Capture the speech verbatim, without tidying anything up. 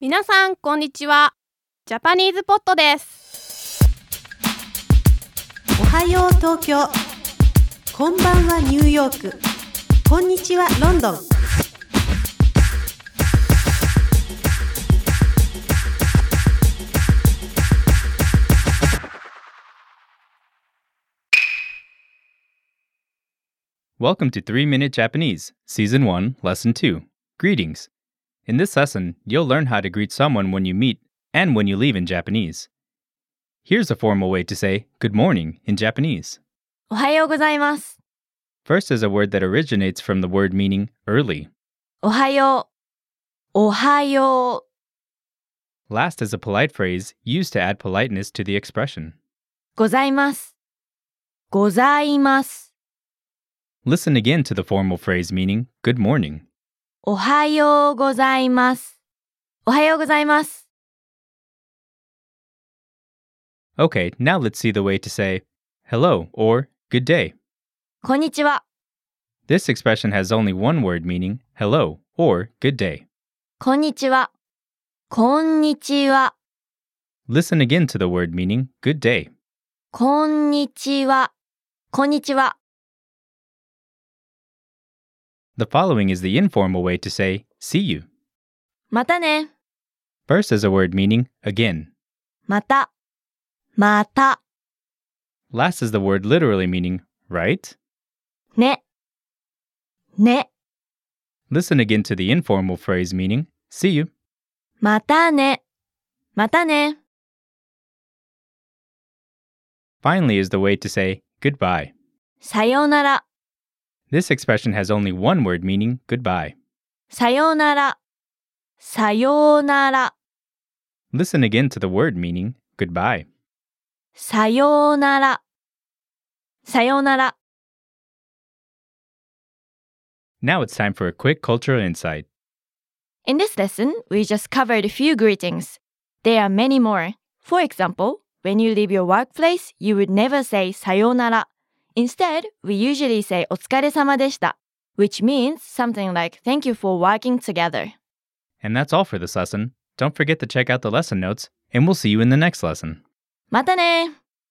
皆さんこんにちは。ジャパニーズポットです。 おはよう東京、こんばんはニューヨーク、こんにちはロンドン。 Welcome to three minute Japanese, Season one, Lesson two. Greetings. In this lesson, you'll learn how to greet someone when you meet and when you leave in Japanese. Here's a formal way to say good morning in Japanese. おはようございます。 First is a word that originates from the word meaning early. おはよう。おはよう。 Last is a polite phrase used to add politeness to the expression. ございます。ございます。 Listen again to the formal phrase meaning good morning. おはようございます。おはようございます。 Okay, now let's see the way to say hello or good day. こんにちは。 This expression has only one word meaning hello or good day. こんにちは。こんにちは。 Listen again to the word meaning good day. こんにちは。こんにちは。 The following is the informal way to say see you. またね。 First is a word meaning again. また。また。 Last is the word literally meaning right. ね。ね。 Listen again to the informal phrase meaning see you. またね。またね。 Finally is the way to say goodbye. さようなら。 This expression has only one word meaning goodbye. さようなら。さようなら。 Listen again to the word meaning goodbye. さようなら。さようなら。 Now it's time for a quick cultural insight. In this lesson, we just covered a few greetings. There are many more. For example, when you leave your workplace, you would never say さようなら. Instead, we usually say お疲れ様でした, which means something like thank you for working together. And that's all for this lesson. Don't forget to check out the lesson notes, and we'll see you in the next lesson. またね!